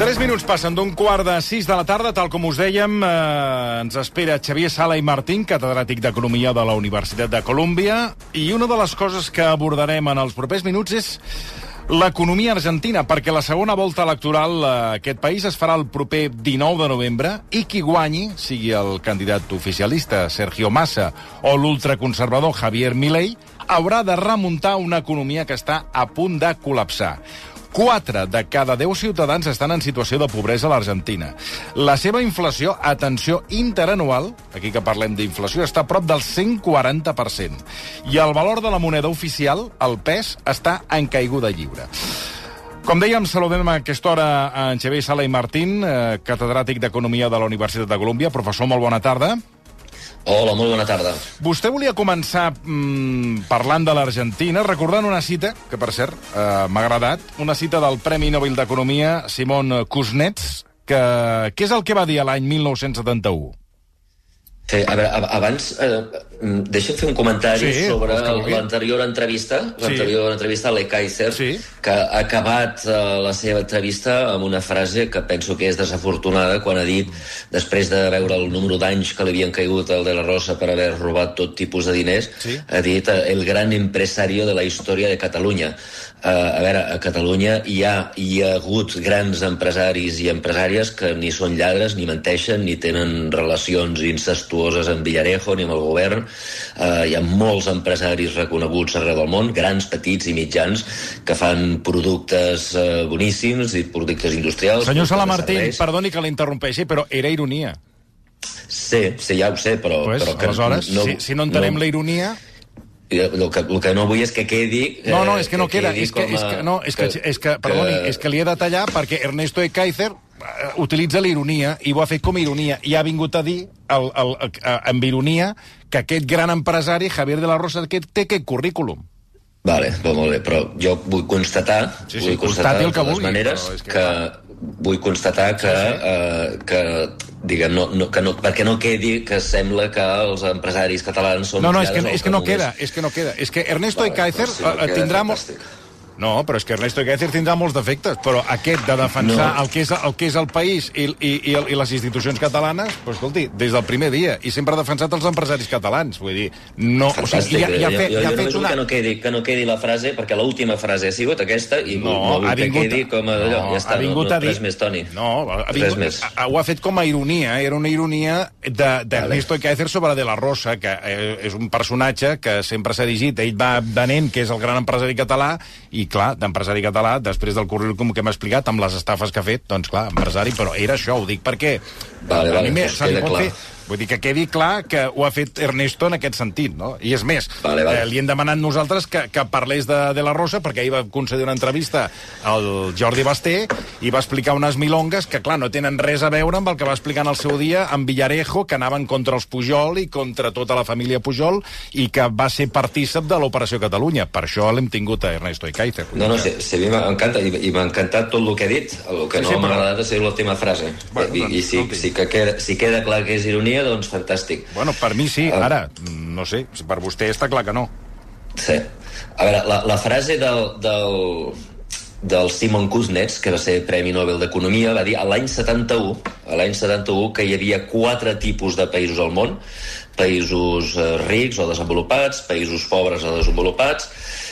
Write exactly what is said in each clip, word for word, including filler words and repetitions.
Tres minuts passen d'un quart de sis de la tarda, tal com us dèiem, eh, ens espera Xavier Sala i Martín, catedràtic d'Economia de la Universitat de Colúmbia, i una de les coses que abordarem en els propers minuts és l'economia argentina, perquè la segona volta electoral a aquest país es farà el proper dinou de novembre i qui guanyi, sigui el candidat oficialista Sergio Massa o l'ultraconservador Javier Milei, haurà de remuntar una economia que està a punt de col·lapsar. Quatre de cada deu ciutadans estan en situació de pobresa a l'Argentina. La seva inflació, atenció, interanual, aquí que parlem d'inflació, està a prop del cent quaranta per cent. I el valor de la moneda oficial, el pes, està en caiguda lliure. Com dèiem, saludem a aquesta hora a en Xavier Sala i Martín, eh, catedràtic d'Economia de la Universitat de Colúmbia. Professor, molt bona tarda. Hola, molt bona tarda. Vostè volia començar mmm, parlant de l'Argentina, recordant una cita, que per cert eh, m'ha agradat, una cita del Premi Nobel d'Economia Simon Kuznets, que què és el que va dir l'any mil nou-cents setanta-u? Sí, a veure, abans, eh, deixa'm fer un comentari sí, sobre l'anterior entrevista, l'anterior sí. entrevista a Le Kaiser, sí. que ha acabat eh, la seva entrevista amb una frase que penso que és desafortunada, quan ha dit, després de veure el número d'anys que li havien caigut al De la Rosa per haver robat tot tipus de diners, sí. ha dit eh, el gran empresario de la història de Catalunya. Uh, a veure, a Catalunya hi ha, hi ha hagut grans empresaris i empresàries que ni són lladres, ni menteixen, ni tenen relacions incestuoses amb Villarejo ni amb el govern. Uh, hi ha molts empresaris reconeguts arreu del món, grans, petits i mitjans, que fan productes uh, boníssims i productes industrials. Senyor Sala Martín, perdoni que l'interrompeixi, però era ironia. Sí, sí, ja ho sé, però... Pues, però que aleshores, no, si, si no entenem no... la ironia... El que, el que no vull és que quedi... No, no, és que no que queda. És que, a... és que, no, és que, és que, perdoni, que... és que li he de tallar perquè Ernesto de Kaiser utilitza l'ironia i ho ha fet com a ironia i ha vingut a dir el, el, el, amb ironia que aquest gran empresari, Javier de la Rosa, que té aquest currículum. Vale, molt bé, però jo vull constatar, sí, sí, vull constatar de totes vulgui, maneres que, que vull constatar que, sí, sí. Uh, que diguem, no, no, que no, perquè no quedi que sembla que els empresaris catalans són... No, no, és que, és que no queda, és que no queda. És que Ernesto de Kaiser tindrà... No, però és que Ernesto de Kaiser tindrà molts defectes, però aquest de defensar no. el, que és, el que és el país i, i, i, i les institucions catalanes, doncs, escolti, des del primer dia, i sempre ha defensat els empresaris catalans, vull dir, no... Fantàstic, o sigui, ja, ja jo, fet, jo, ja jo només una... que no, quedi, que no quedi la frase, perquè l'última frase ha sigut aquesta, i no, no vull que vingut, quedi com a... Allò, no, ja està, ha vingut no, no, a dir... res més, Toni. No, ha vingut, res més. Ha, ho ha fet com a ironia, era una ironia d'Ernesto de, de Kaiser sobre De la Rosa, que és un personatge que sempre s'ha dirigit, ell va de nen, que és el gran empresari català, i clar, d'empresari català, després del currículum que m'ha explicat, amb les estafes que ha fet, doncs clar, empresari, però era això, ho dic perquè vale, a vale, mi doncs se li pot clar. fer... Vull dir que quedi clar que ho ha fet Ernesto en aquest sentit, no? I és més, vale, vale. Eh, li hem demanat nosaltres que, que parlés de, de la Rosa, perquè ahir va concedir una entrevista al Jordi Basté i va explicar unes milongues que, clar, no tenen res a veure amb el que va explicar en el seu dia amb Villarejo, que anaven contra els Pujol i contra tota la família Pujol i que va ser partícip de l'Operació Catalunya. Per això l'hem tingut a Ernesto de Kaiser. No, no, sí, sí, a mi m'encanta, i, i m'ha encantat tot el que ha dit. El que sí, no sí, m'ha però... agradat és l'última frase. Bueno, I, doncs, i si, si, que queda, si queda clar que és ironia, doncs fantàstic. Bueno, per mi sí, ara, no sé, per vostè està clar que no. Sí. A veure, la, la frase del, del, del Simon Kuznets, que va ser Premi Nobel d'Economia, va dir a l'any setanta-u, a l'any setanta-u que hi havia quatre tipus de països al món, països eh, rics o desenvolupats, països pobres o desenvolupats.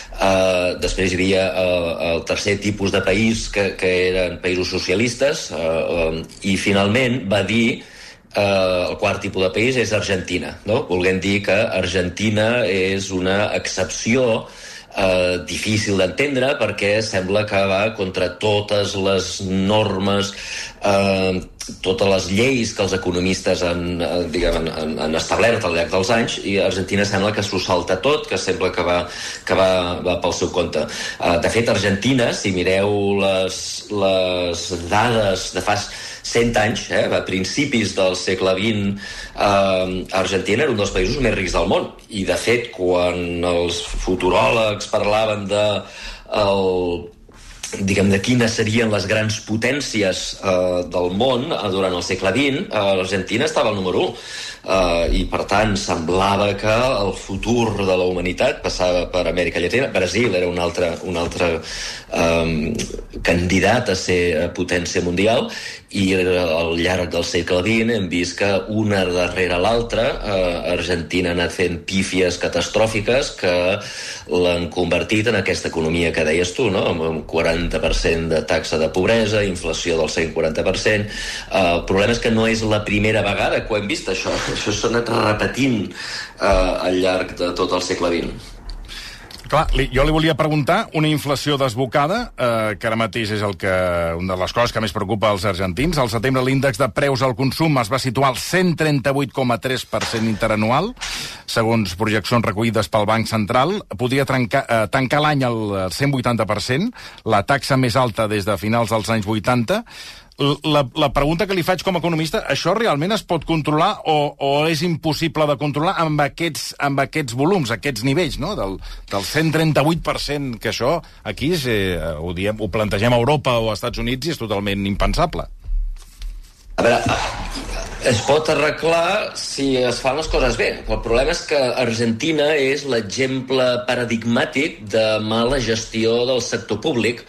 Uh, després hi havia uh, el tercer tipus de país que, que eren països socialistes, uh, um, i finalment va dir Uh, el quart tipus de país és Argentina, no? Volguem dir que Argentina és una excepció uh, difícil d'entendre perquè sembla que va contra totes les normes, uh, totes les lleis que els economistes han, uh, diguem, han, han establert al llarg dels anys, i Argentina sembla que s'ho salta tot, que sembla que va, que va, va pel seu compte. Uh, de fet, Argentina, si mireu les, les dades de fa cent anys, eh, a principis del segle vint, eh, Argentina era un dels països més rics del món. I, de fet, quan els futuròlegs parlaven de el, diguem, de quines serien les grans potències eh, del món eh, durant el segle vint, eh, l'Argentina estava al número u. uh, i per tant semblava que el futur de la humanitat passava per Amèrica Llatina. Brasil era un altre, un altre um, candidat a ser potència mundial, i al llarg del segle vint hem vist que una darrere l'altra eh, Argentina ha anat fent pífies catastròfiques que l'han convertit en aquesta economia que deies tu, no? Amb un quaranta per cent de taxa de pobresa, inflació del cent quaranta per cent. Eh, el problema és que no és la primera vegada que ho hem vist, això. Això s'ha anat repetint eh, al llarg de tot el segle vint. Clar, li, jo li volia preguntar una inflació desbocada, eh, que ara mateix és el que, una de les coses que més preocupa als argentins. Al setembre l'índex de preus al consum es va situar al cent trenta-vuit coma tres per cent interanual, segons projeccions recollides pel Banc Central. Podria trencar, eh, tancar l'any al cent vuitanta per cent, la taxa més alta des de finals dels anys vuitanta. La, la pregunta que li faig com a economista, això realment es pot controlar o, o és impossible de controlar amb aquests, amb aquests volums, aquests nivells, no? Del, del cent trenta-vuit per cent, que això aquí és, eh, ho, diem, ho plantegem a Europa o als Estats Units i és totalment impensable. A veure, es pot arreglar si es fan les coses bé. El problema és que Argentina és l'exemple paradigmàtic de mala gestió del sector públic,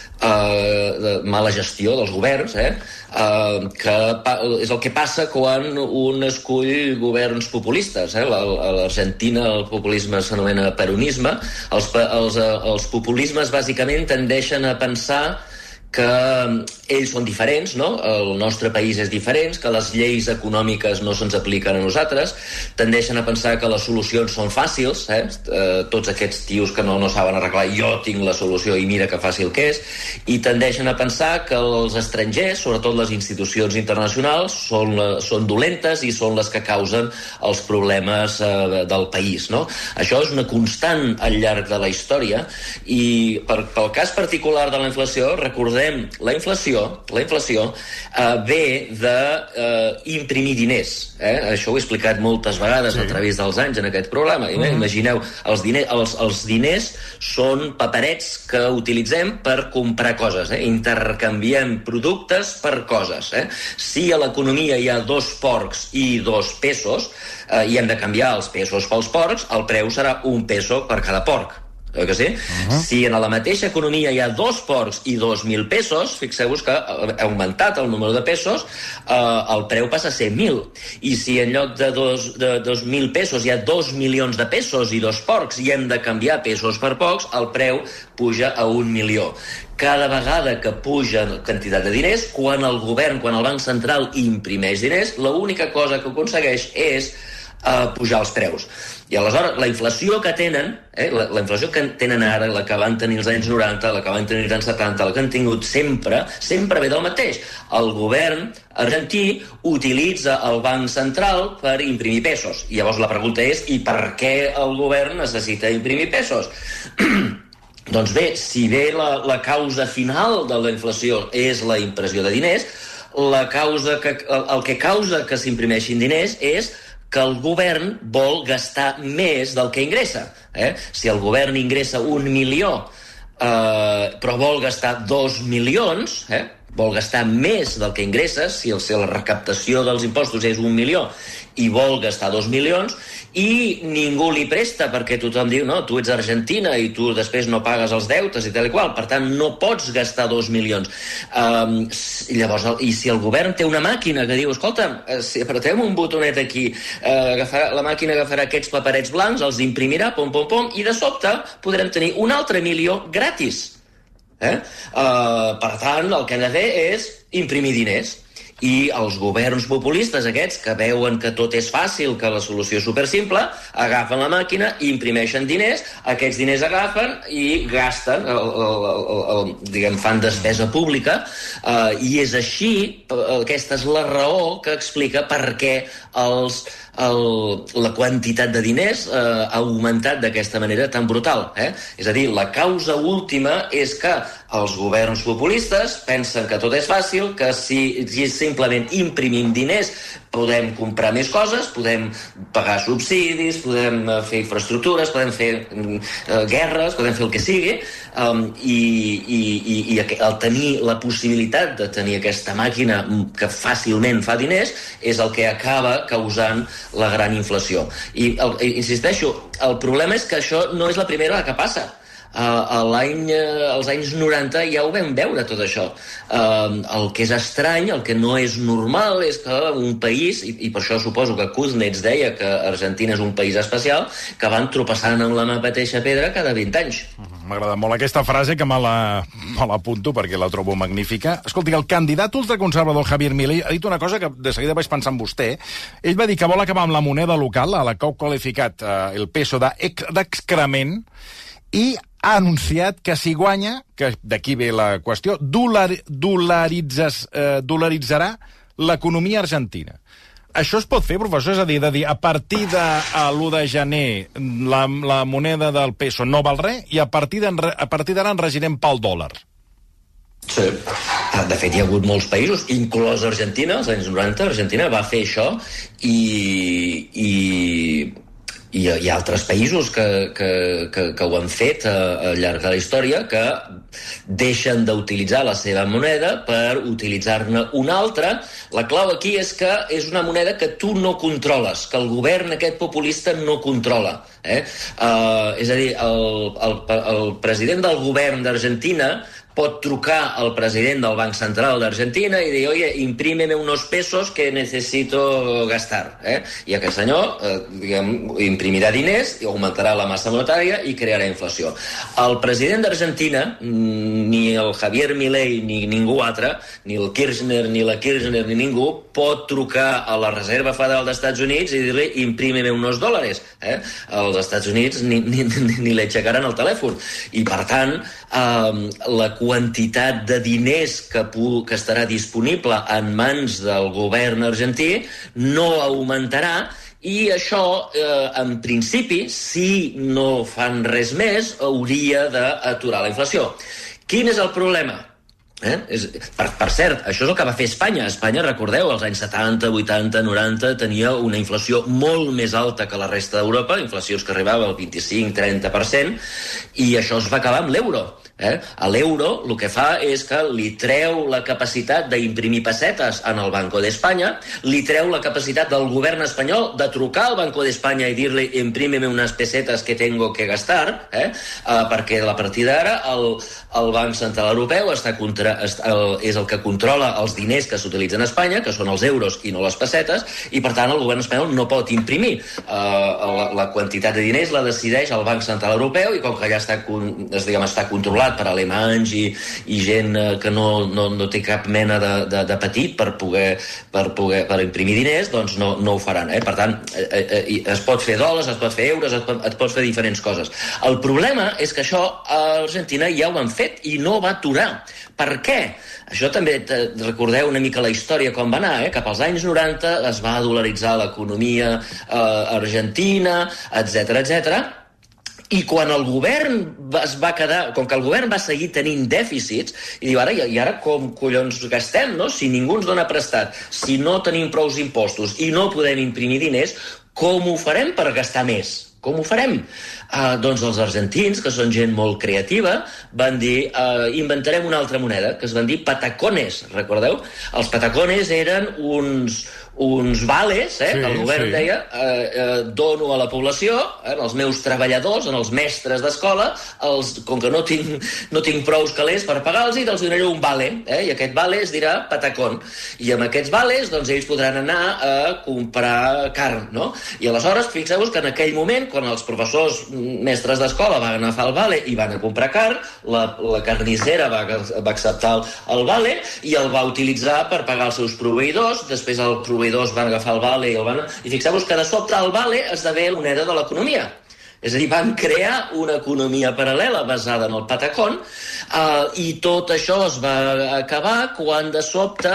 Uh, de mala gestió dels governs, eh? uh, que és el que passa quan un escull governs populistes. Eh? A l'Argentina el populisme s'anomena peronisme. Els, els, els populismes bàsicament tendeixen a pensar que ells són diferents, no? El nostre país és diferent, que les lleis econòmiques no se'ns apliquen a nosaltres, tendeixen a pensar que les solucions són fàcils, eh? eh tots aquests tios que no, no saben arreglar, jo tinc la solució i mira que fàcil que és, i tendeixen a pensar que els estrangers, sobretot les institucions internacionals, són, són dolentes i són les que causen els problemes eh, del país, no? Això és una constant al llarg de la història, i per, pel cas particular de la inflació, recordem la inflació, la inflació eh, ve d'imprimir eh, diners. Eh? Això ho he explicat moltes vegades, sí, a través dels anys en aquest programa. Uh -huh. Imagineu, els, diner, els, els diners són paperets que utilitzem per comprar coses. Eh? Intercanviem productes per coses. Eh? Si a l'economia hi ha dos porcs i dos pesos, eh, i hem de canviar els pesos pels porcs, el preu serà un peso per cada porc. Eh que sí? Uh-huh. Si en la mateixa economia hi ha dos porcs i dos mil pesos, fixeu-vos que ha augmentat el número de pesos, eh, el preu passa a ser mil. I si en lloc de dos, de dos mil pesos hi ha dos milions de pesos i dos porcs i hem de canviar pesos per pocs, el preu puja a un milió. Cada vegada que puja la quantitat de diners, quan el govern, quan el Banc Central imprimeix diners, l'única cosa que aconsegueix és uh, pujar els preus. I aleshores la inflació que tenen, eh, la, la inflació que tenen ara, la que van tenir els anys noranta, la que van tenir els anys setanta, la que han tingut sempre, sempre ve del mateix. El govern argentí utilitza el Banc Central per imprimir pesos. I llavors la pregunta és, i per què el govern necessita imprimir pesos? Doncs bé, si bé la, la causa final de la inflació és la impressió de diners, la causa que, el, el que causa que s'imprimeixin diners és que el govern vol gastar més del que ingressa. Eh? Si el govern ingressa un milió, eh, però vol gastar dos milions, eh? vol gastar més del que ingressa, si, el, si la recaptació dels impostos és un milió i vol gastar dos milions, i ningú li presta perquè tothom diu, no, tu ets Argentina i tu després no pagues els deutes i tal i qual, per tant no pots gastar dos milions. Um, llavors, i si el govern té una màquina que diu, escolta, si apretem un botonet aquí, uh, agafarà, la màquina agafarà aquests paperets blancs, els imprimirà, pom, pom, pom, i de sobte podrem tenir un altre milió gratis. Eh? Uh, per tant, el que hem de fer és imprimir diners. I els governs populistes aquests, que veuen que tot és fàcil, que la solució és supersimple, agafen la màquina i imprimeixen diners, aquests diners agafen i gasten, el, el, el, el, diguem, fan despesa pública, eh, i és així, aquesta és la raó que explica per què els, el, la quantitat de diners eh, ha augmentat d'aquesta manera tan brutal. Eh? És a dir, la causa última és que els governs populistes pensen que tot és fàcil, que si, si simplement imprimim diners podem comprar més coses, podem pagar subsidis, podem fer infraestructures, podem fer uh, guerres, podem fer el que sigui, um, i, i, i, i el tenir la possibilitat de tenir aquesta màquina que fàcilment fa diners és el que acaba causant la gran inflació. I el, insisteixo, el problema és que això no és la primera vegada que passa. Uh, l'any, uh, als anys noranta ja ho vam veure tot això. Uh, el que és estrany, el que no és normal és que un país, i, i per això suposo que Kuznets deia que Argentina és un país especial, que van tropeçant amb la mateixa pedra cada vint anys. M'agrada molt aquesta frase, que me la, me l'apunto perquè la trobo magnífica. Escolti, el candidat ultraconservador Javier Milei ha dit una cosa que de seguida vaig pensar en vostè. Ell va dir que vol acabar amb la moneda local, a la que ha qualificat uh, el peso d'excrement, i ha anunciat que si guanya, que d'aquí ve la qüestió, dolar, dolaritzes, eh, dolaritzarà l'economia argentina. Això es pot fer, professor? És a dir, de dir a partir de l'u de gener la, la moneda del peso no val res i a partir d'ara en regirem pel dòlar. Sí. De fet, hi ha hagut molts països, inclòs Argentina, als anys noranta, Argentina va fer això i... i... I hi ha altres països que, que, que, que ho han fet al llarg de la història, que deixen d'utilitzar la seva moneda per utilitzar-ne una altra. La clau aquí és que és una moneda que tu no controles, que el govern aquest populista no controla. Eh? Uh, és a dir, el, el, el president del govern d'Argentina pot trucar al president del Banc Central d'Argentina i dir, oye, imprímeme unos pesos que necesito gastar. Eh? I aquest senyor eh, diguem, imprimirà diners i augmentarà la massa monetària i crearà inflació. El president d'Argentina, ni el Javier Milei ni ningú altre, ni el Kirchner, ni la Kirchner, ni ningú, pot trucar a la Reserva Federal dels Estats Units i dir-li, imprímeme unos dòlares. Eh? Els Estats Units ni, ni, ni, ni li aixecaran el telèfon. I, per tant, eh, la quantitat de diners que, pu- que estarà disponible en mans del govern argentí no augmentarà i això, eh, en principi, si no fan res més, hauria d'aturar la inflació. Quin és el problema? Eh? És, per, per cert, això és el que va fer Espanya. Espanya, recordeu, als anys setanta, vuitanta, noranta tenia una inflació molt més alta que la resta d'Europa, inflacions que arribava al vint-i-cinc a trenta per cent, i això es va acabar amb l'euro. Eh? A l'euro el que fa és que li treu la capacitat d'imprimir pessetes en el Banco d'Espanya, li treu la capacitat del govern espanyol de trucar al Banco d'Espanya i dir-li imprímeme unes pessetes que tengo que gastar, eh? uh, perquè a partir d'ara el, el Banc Central Europeu està contra, està, el, és el que controla els diners que s'utilitzen a Espanya, que són els euros i no les pessetes, i per tant el govern espanyol no pot imprimir. Uh, la, la quantitat de diners la decideix el Banc Central Europeu i com que ja està, es, diguem, està controlat per alemanys i, i gent que no, no, no té cap mena de, de, de petit per poder, per poder per imprimir diners, doncs no, no ho faran. Eh? Per tant, eh, eh, es pot fer dòlars, es pot fer euros, es pot, es pot fer diferents coses. El problema és que això a Argentina ja ho han fet i no va aturar. Per què? Això també, recordeu una mica la història com va anar, eh? Cap als anys noranta es va dolaritzar l'economia eh, argentina, etcètera, etcètera. I quan el govern es va quedar, com que el govern va seguir tenint dèficits, i diu, ara, i ara com collons gastem, no? Si ningú ens dona prestat, si no tenim prous impostos i no podem imprimir diners, com ho farem per gastar més? Com ho farem? Uh, doncs els argentins, que són gent molt creativa, van dir, uh, inventarem una altra moneda, que es van dir patacones, recordeu? Els patacones eren uns, uns vales, eh? Sí, el govern sí. deia, eh, eh, dono a la població, eh, als meus treballadors, als mestres d'escola, els, com que no tinc, no tinc prous calés per pagar-los, i els donaré un vale, eh? I aquest vale es dirà patacón. I amb aquests vales, doncs, ells podran anar a comprar carn, no? I aleshores, fixeu-vos que en aquell moment, quan els professors mestres d'escola van agafar el vale i van a comprar carn, la, la carnissera va, va acceptar el, el vale i el va utilitzar per pagar els seus proveïdors, després el proveïdors van agafar el vale i el van... I fixeu-vos que de sobte el vale esdevé la moneda de l'economia. És a dir, van crear una economia paral·lela basada en el patacón, eh, i tot això es va acabar quan de sobte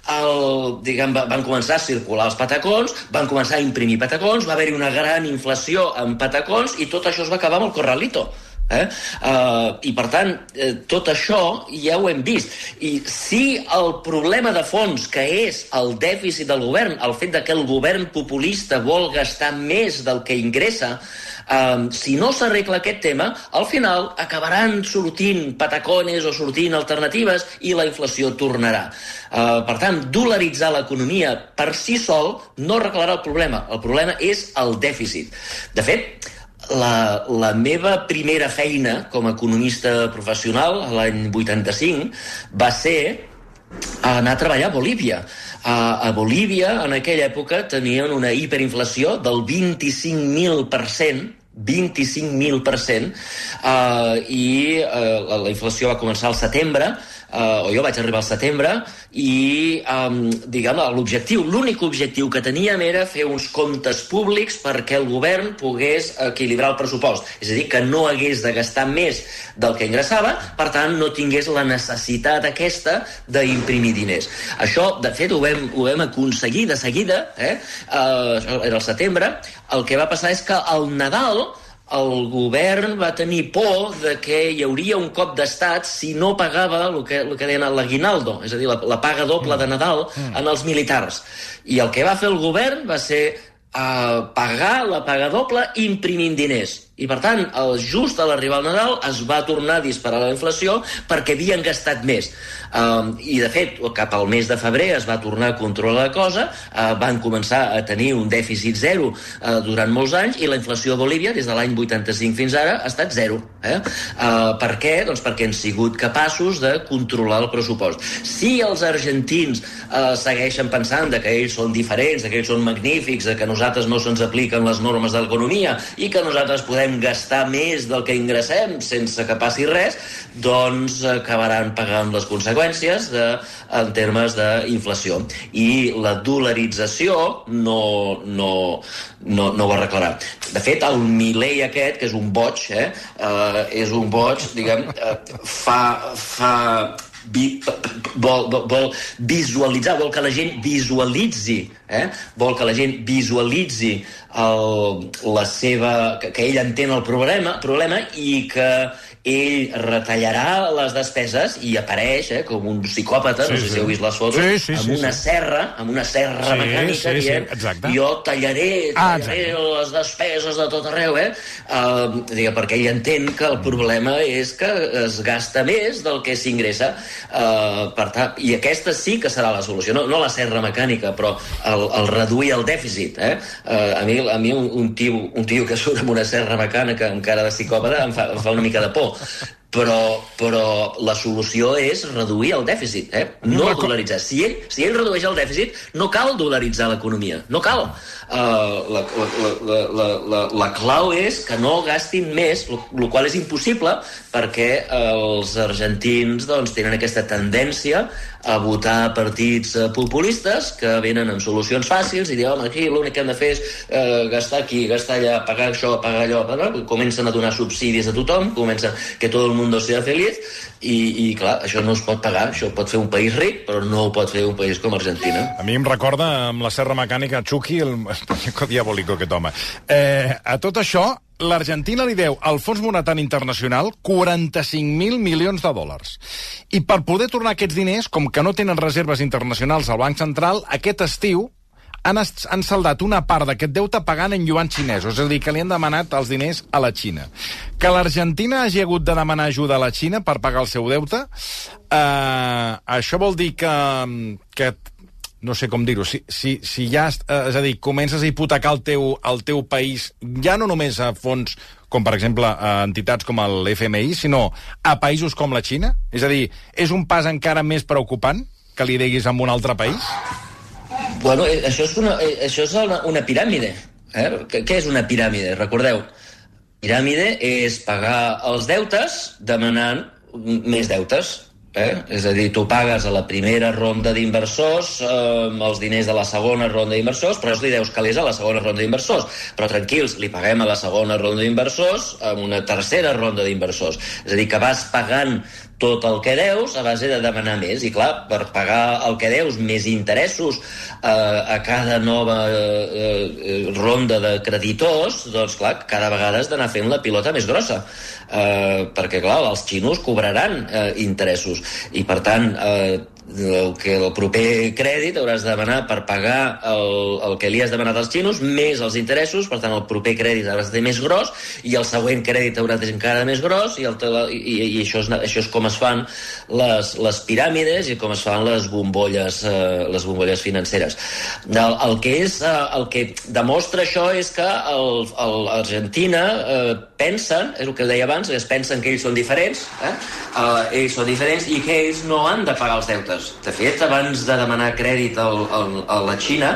el, diguem, van començar a circular els patacons, van començar a imprimir patacons, va haver-hi una gran inflació en patacons i tot això es va acabar amb el corralito. Eh? Uh, I, per tant, eh, tot això ja ho hem vist. I si el problema de fons, que és el dèficit del govern, el fet de que el govern populista vol gastar més del que ingressa, um, si no s'arregla aquest tema, al final acabaran sortint patacones o sortint alternatives i la inflació tornarà. Uh, per tant, dolaritzar l'economia per si sol no arreglarà el problema. El problema és el dèficit. De fet, La, la meva primera feina com a economista professional l'any vuitanta-cinc va ser anar a treballar a Bolívia. A, a Bolívia, en aquella època, tenien una hiperinflació del vint-i-cinc mil per cent, vint-i-cinc mil per cent, uh, i uh, la, la inflació va començar al setembre, Uh, o jo vaig arribar al setembre, i um, diguem, l'objectiu, l'únic objectiu que teníem era fer uns comptes públics perquè el govern pogués equilibrar el pressupost. És a dir, que no hagués de gastar més del que ingressava, per tant, no tingués la necessitat aquesta d'imprimir diners. Això, de fet, ho vam, ho vam aconseguir de seguida, eh? Uh, era el setembre. El que va passar és que al Nadal el govern va tenir por de que hi hauria un cop d'estat si no pagava el que, el que deien l'aguinaldo, és a dir, la, la paga doble de Nadal en els militars. I el que va fer el govern va ser uh, pagar la paga doble imprimint diners. I, per tant, just a l'arribar al Nadal es va tornar a disparar la inflació perquè havien gastat més. Um, I, de fet, cap al mes de febrer es va tornar a controlar la cosa, uh, van començar a tenir un dèficit zero uh, durant molts anys, i la inflació a Bolívia, des de l'any vuitanta-cinc fins ara, ha estat zero. Eh? Uh, per què? Doncs perquè han sigut capaços de controlar el pressupost. Si els argentins uh, segueixen pensant de que ells són diferents, de que ells són magnífics, de que a nosaltres no se'ns apliquen les normes de l'economia i que nosaltres podem gastar més del que ingressem sense que passi res, doncs acabaran pagant les conseqüències de, en termes d'inflació. I la dolarització no, no, no, no ho arreglarà. De fet, el Milei aquest, que és un boig, eh, uh, és un boig, diguem, uh, fa... fa Vi, vol, vol, vol visualitzar, vol que la gent visualitzi, eh? vol que la gent visualitzi el, la seva, que, que ell entén el problema, problema i que ell retallarà les despeses i apareix eh, com un psicòpata, sí, no sé sí. si heu vist les fotos, sí, sí, amb sí, una sí. serra, amb una serra sí, mecànica, sí, dient, sí, jo tallaré, tallaré ah, les despeses de tot arreu, eh? Uh, digue, perquè ell entén que el problema és que es gasta més del que s'ingressa. Uh, per tant, i aquesta sí que serà la solució, no, no la serra mecànica, però el, el reduir el dèficit. Eh? Uh, a mi, a mi un, un, tio, un tio que surt amb una serra mecànica amb cara de psicòpata em fa, em fa una mica de por. Però, però la solució és reduir el dèficit, eh? No dolaritzar. Si ell, si ell redueix el dèficit, no cal dolaritzar l'economia, no cal. Uh, la, la, la, la, la, la clau és que no gastin més, el qual és impossible perquè els argentins doncs, tenen aquesta tendència a votar partits uh, populistes que venen amb solucions fàcils i diuen, home, aquí l'únic que hem de fer és uh, gastar aquí, gastar allà, pagar això, pagar allò, pagar... comencen a donar subsidis a tothom, comencen que tot el mundo sea feliç i, i clar, això no es pot pagar, això pot fer un país ric, però no ho pot fer un país com Argentina. A mi em recorda amb la serra mecànica Chucky, el muñeco diabólico que toma. Eh, a tot això, l'Argentina li deu al Fons Monetari Internacional quaranta-cinc mil milions de dòlars. I per poder tornar aquests diners, com que no tenen reserves internacionals al Banc Central, aquest estiu han, han saldat una part d'aquest deute pagant en yuan xinesos, és a dir, que li han demanat els diners a la Xina. Que l'Argentina hagi hagut de demanar ajuda a la Xina per pagar el seu deute, eh, això vol dir que, que no sé com dir-ho, si, si, si ja, és a dir, comences a hipotecar el teu, el teu país, ja no només a fons com, per exemple, a entitats com l'F M I, sinó a països com la Xina? És a dir, és un pas encara més preocupant que li deguis a un altre país? Bueno, això és una, això és una, una piràmide. Eh? Què és una piràmide? Recordeu, piràmide és pagar els deutes demanant més deutes. Eh? És a dir, tu pagues a la primera ronda d'inversors eh, els diners de la segona ronda d'inversors, però li deus calés a la segona ronda d'inversors. Però tranquils, li paguem a la segona ronda d'inversors amb una tercera ronda d'inversors. És a dir, que vas pagant tot el que deus a base de demanar més. I clar, per pagar el que deus més interessos eh, a cada nova eh, eh, ronda de creditors, doncs clar, cada vegada has d'anar fent la pilota més grossa. Eh, perquè clar, els xinos cobraran eh, interessos i per tant eh, el, que el proper crèdit hauràs de demanar per pagar el, el que li has demanat als xinos més els interessos, per tant el proper crèdit hauràs de ser més gros i el següent crèdit haurà de ser encara més gros i, el, i, i això, és, això és com es fan les, les piràmides i com es fan les bombolles, eh, les bombolles financeres. El, el, que és, eh, el que demostra això és que el, el, Argentina eh, pensen, és el que deia abans, es pensen que ells són diferents, eh? Uh, ells són diferents i que ells no han de pagar els deutes. De fet, abans de demanar crèdit al, al, a la Xina,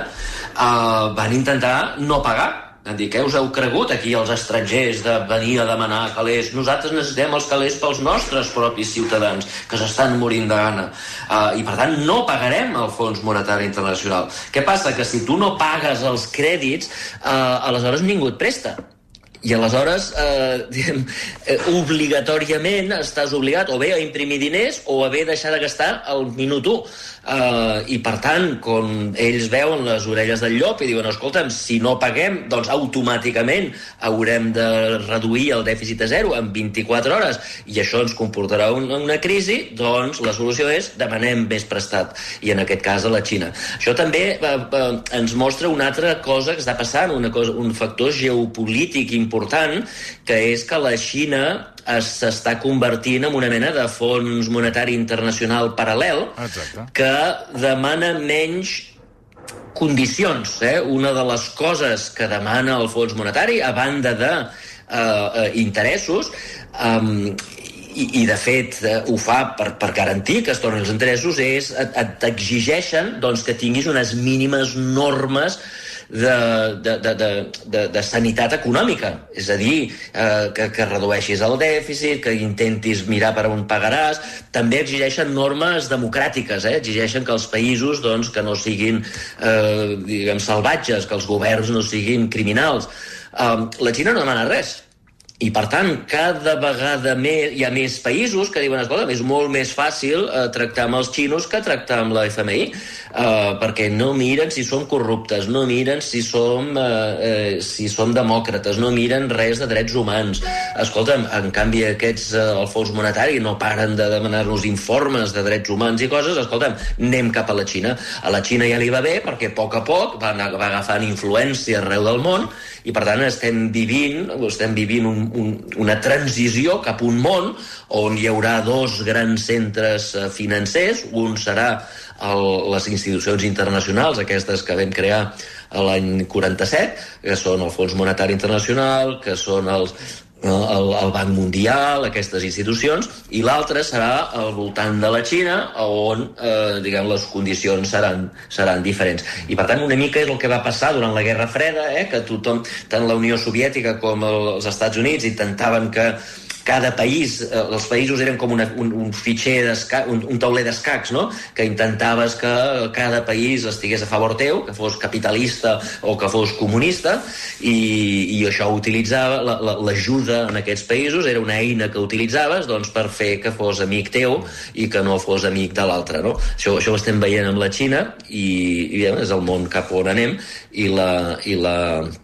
uh, van intentar no pagar. Van dir, què us heu cregut aquí els estrangers de venir a demanar calés? Nosaltres necessitem els calés pels nostres propis ciutadans que s'estan morint de gana. Uh, I per tant no pagarem el Fons Monetari Internacional. Què passa? Que si tu no pagues els crèdits, uh, aleshores ningú et presta. I aleshores, eh, diguem, eh, obligatòriament estàs obligat o bé a imprimir diners o a bé deixar de gastar al minut u. Uh, I per tant, quan ells veuen les orelles del llop i diuen, escolta'm, si no paguem, doncs automàticament haurem de reduir el dèficit a zero en vint-i-quatre hores i això ens comportarà una, una crisi, doncs la solució és demanem més prestat, i en aquest cas a la Xina. Això també uh, uh, ens mostra una altra cosa que està passant, una cosa, un factor geopolític important, que és que la Xina s'està convertint en una mena de fons monetari internacional paral·lel. Exacte. Que demana menys condicions. Eh? Una de les coses que demana el fons monetari, a banda de eh, interessos, um, i, i de fet eh, ho fa per, per garantir que es tornin els interessos, és t'exigeixen doncs, que tinguis unes mínimes normes De, de, de, de, de, de sanitat econòmica, és a dir, eh, que, que redueixis el dèficit, que intentis mirar per on pagaràs. També exigeixen normes democràtiques, eh? Exigeixen que els països doncs, que no siguin eh, diguem, salvatges, que els governs no siguin criminals. Eh, la Xina no demana res. I, per tant, cada vegada més, hi ha més països que diuen, escolta, és molt més fàcil eh, tractar amb els xinos que tractar amb la F M I, eh, perquè no miren si som corruptes, no miren si som, eh, eh, si som demòcrates, no miren res de drets humans. Escolta'm, en canvi, aquests, eh, el Fons Monetari no paren de demanar-nos informes de drets humans i coses. Escolta'm, anem cap a la Xina. A la Xina ja li va bé, perquè a poc a poc va, va agafant influència arreu del món, i per tant estem vivint, estem vivint un Un, una transició cap a un món on hi haurà dos grans centres financers. Un serà el, les institucions internacionals, aquestes que vam crear l'any quaranta-set, que són el Fons Monetari Internacional, que són els El, el Banc Mundial, aquestes institucions, i l'altre serà al voltant de la Xina, on eh, diguem, les condicions seran, seran diferents. I per tant una mica és el que va passar durant la Guerra Freda, eh, que tothom, tant la Unió Soviètica com els Estats Units intentaven que cada país, eh, els països eren com una, un, un fitxer d'escacs, un, un tauler d'escacs, no? Que intentaves que cada país estigués a favor teu, que fos capitalista o que fos comunista, i, i això utilitzava, la, la, l'ajuda en aquests països era una eina que utilitzaves doncs, per fer que fos amic teu i que no fos amic de l'altre, no? Això, això ho estem veient amb la Xina i, i és el món cap on anem, i la... I la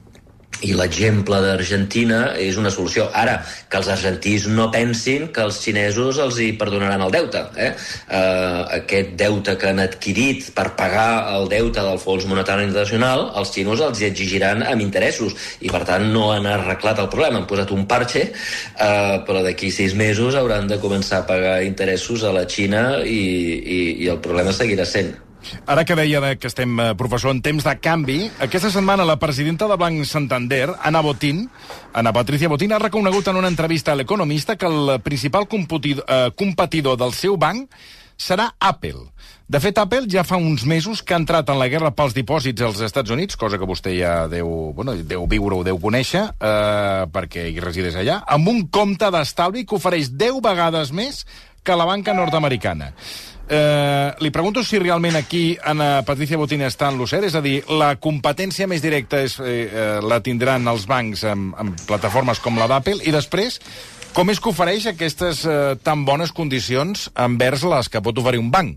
I l'exemple d'Argentina és una solució. Ara, que els argentins no pensin que els xinesos els hi perdonaran el deute. Eh? Uh, aquest deute que han adquirit per pagar el deute del Fons Monetari Internacional, els xinos els hi exigiran amb interessos. I, per tant, no han arreglat el problema. Han posat un parche, uh, però d'aquí sis mesos hauran de començar a pagar interessos a la Xina i, i, i el problema seguirà sent. Ara que deia que estem, professor, en temps de canvi, aquesta setmana la presidenta de Banc Santander, Ana Botín, Ana Patricia Botín, ha reconegut en una entrevista a l'Economista que el principal competidor, eh, competidor del seu banc serà Apple. De fet, Apple ja fa uns mesos que ha entrat en la guerra pels dipòsits als Estats Units, cosa que vostè ja deu, bueno, deu viure o deu conèixer, eh, perquè hi resideix allà, amb un compte d'estalvi que ofereix deu vegades més que la banca nord-americana. Eh, li pregunto si realment aquí Ana Patricia Botín està en lo cert, és a dir, la competència més directa és, eh, la tindran els bancs amb, amb plataformes com la d'Apple, i després, com és que ofereix aquestes eh, tan bones condicions envers les que pot oferir un banc?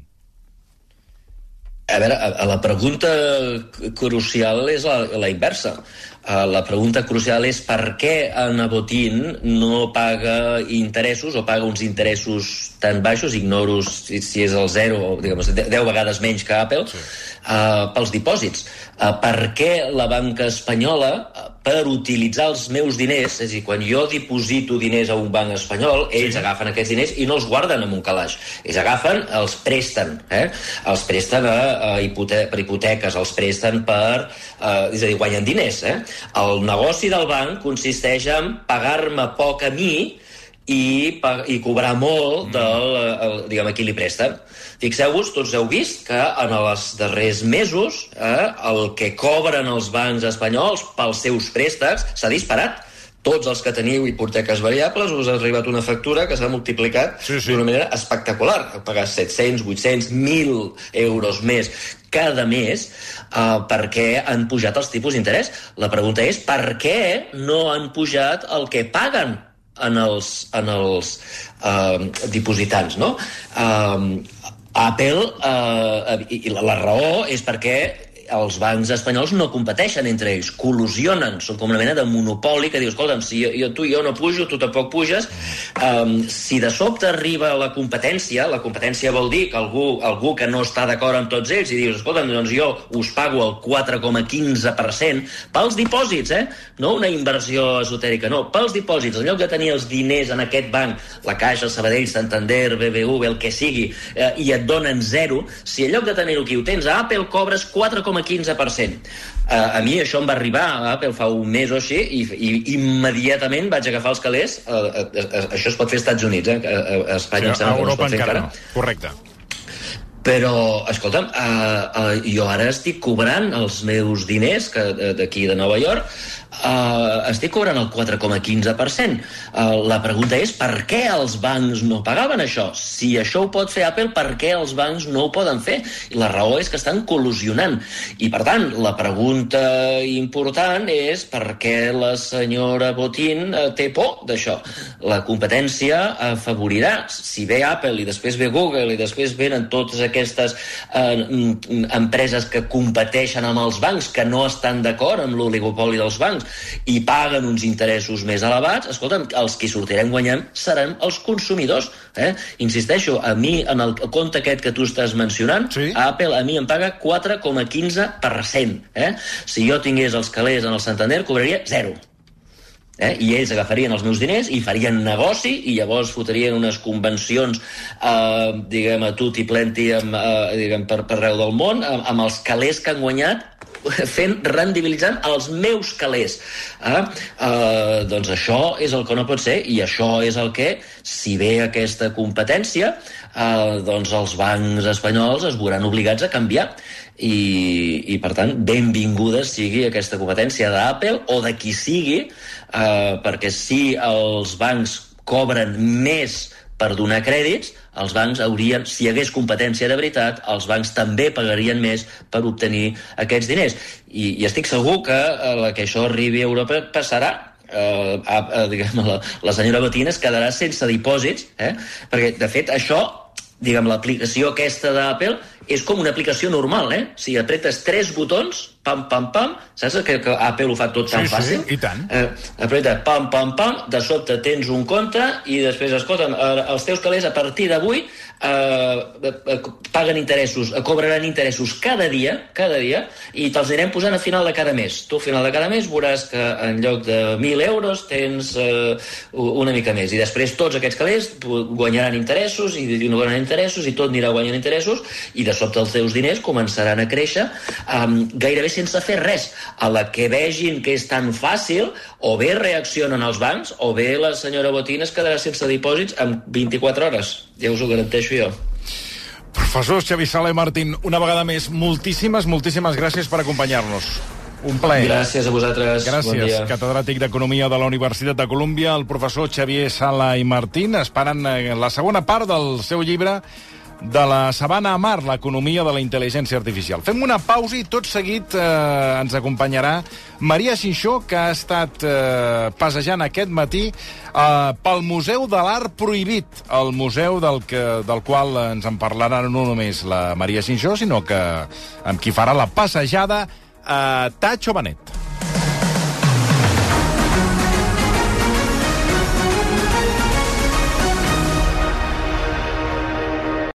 A veure, a, a la pregunta crucial és la, la inversa. Uh, la pregunta crucial és per què Ana Botín no paga interessos o paga uns interessos tan baixos, ignoro si, si és el zero o diguem, deu vegades menys que Apple, sí. uh, pels dipòsits. Uh, per què la banca espanyola, uh, per utilitzar els meus diners, és a dir, quan jo diposito diners a un banc espanyol, ells sí. agafen aquests diners i no els guarden en un calaix. Ells agafen, els presten, eh? Els presten a, a hipote- per hipoteques, els presten per... Uh, és a dir, guanyen diners, eh? El negoci del banc consisteix en pagar-me poc a mi i, i cobrar molt del, el, diguem, a qui li presten. Fixeu-vos, tots heu vist que en els darrers mesos eh, el que cobren els bancs espanyols pels seus préstecs s'ha disparat. Tots els que teniu hipoteques variables us ha arribat una factura que s'ha multiplicat sí, sí. d'una manera espectacular. Pagar set-cents, vuit-cents, mil euros més cada mes uh, perquè han pujat els tipus d'interès. La pregunta és per què no han pujat el que paguen en els, en els uh, dipositants, no? Uh, Apple, uh, i la, la raó és perquè els bancs espanyols no competeixen entre ells, col·lusionen, són com una mena de monopoli que dius, escolta'm, si jo, tu i jo no pujo, tu tampoc puges. Um, si de sobte arriba la competència, la competència vol dir que algú, algú que no està d'acord amb tots ells i dius, escolta'm, doncs jo us pago el quatre coma quinze per cent pels dipòsits, eh? No una inversió esotèrica, no, pels dipòsits. En lloc de tenir els diners en aquest banc, la Caixa, Sabadell, Santander, B B V, el que sigui, eh, i et donen zero, si en lloc de tenir-ho aquí ho tens a Apple, cobres quatre coma quinze per cent. Uh, a mi això em va arribar a Apple fa un mes o així i, i immediatament vaig agafar els calés. Uh, uh, uh, això es pot fer als Estats Units, eh? A, a Espanya sí, a Europa encara no. Correcte. Però, escolta'm, uh, uh, jo ara estic cobrant els meus diners que, d'aquí de Nova York, uh, estic cobrant el quatre coma quinze per cent. Uh, la pregunta és per què els bancs no pagaven això? Si això ho pot fer Apple, per què els bancs no ho poden fer? I la raó és que estan col·lusionant. I, per tant, la pregunta important és per què la senyora Botín uh, té por d'això. La competència afavorirà. Si ve Apple i després ve Google i després venen totes aquestes eh, empreses que competeixen amb els bancs, que no estan d'acord amb l'oligopoli dels bancs i paguen uns interessos més elevats, escolta'm, els qui sortirem guanyant seran els consumidors. Eh? Insisteixo, a mi, en el compte aquest que tu estàs mencionant, sí? Apple a mi em paga quatre coma quinze per cent. Eh? Si jo tingués els calés en el Santander, cobraria zero. Eh? I ells agafarien els meus diners i farien negoci i llavors fotrien unes convencions eh, diguem, a tutti plenty amb, eh, diguem, per, per arreu del món amb, amb els calés que han guanyat fent, rendibilitzant els meus calés. Eh? Eh, doncs això és el que no pot ser i això és el que, si ve aquesta competència, eh, doncs els bancs espanyols es veuran obligats a canviar. I, i per tant, benvinguda sigui aquesta competència d'Apple o de qui sigui, eh, perquè si els bancs cobren més per donar crèdits, els bancs haurien, si hi hagués competència de veritat, els bancs també pagarien més per obtenir aquests diners. I, i estic segur que eh, que això arribi a Europa passarà. Uh, a, a, diguem, la, la senyora Botín es quedarà sense dipòsits, eh? Perquè, de fet, això, diguem, l'aplicació aquesta d'Apple és com una aplicació normal, eh? Si apretes tres botons, pam, pam, pam, saps que, que Apple ho fa tot tan sí, fàcil? Sí, i tant. Eh, apreta pam, pam, pam, de sobte tens un compte i després, escolta'm, els teus calés a partir d'avui eh, eh, paguen interessos, eh, cobraran interessos cada dia, cada dia, i te'ls anirem posant a final de cada mes. Tu a final de cada mes veuràs que en lloc de mil euros tens eh, una mica més. I després tots aquests calés guanyaran interessos i no guanyaran interessos i tot anirà guanyant interessos i de sobte els teus diners començaran a créixer um, gairebé sense fer res. A la que vegin que és tan fàcil, o bé reaccionen els bancs, o bé la senyora Botín es quedarà sense dipòsits en vint-i-quatre hores. Ja us ho garanteixo jo. Professor Xavier Sala i Martín, una vegada més, moltíssimes, moltíssimes gràcies per acompanyar-nos. Un plaer. Gràcies a vosaltres. Gràcies, bon dia. catedràtic d'Economia de la Universitat de Colúmbia, el professor Xavier Sala i Martín, esperant la segona part del seu llibre de la sabana a mar, l'economia de la intel·ligència artificial. Fem una pausa i tot seguit eh, ens acompanyarà Maria Xinxó, que ha estat eh, passejant aquest matí eh, pel Museu de l'Art Prohibit, el museu del, que, del qual ens en parlarà no només la Maria Xinxó, sinó que amb qui farà la passejada a Tacho Benet.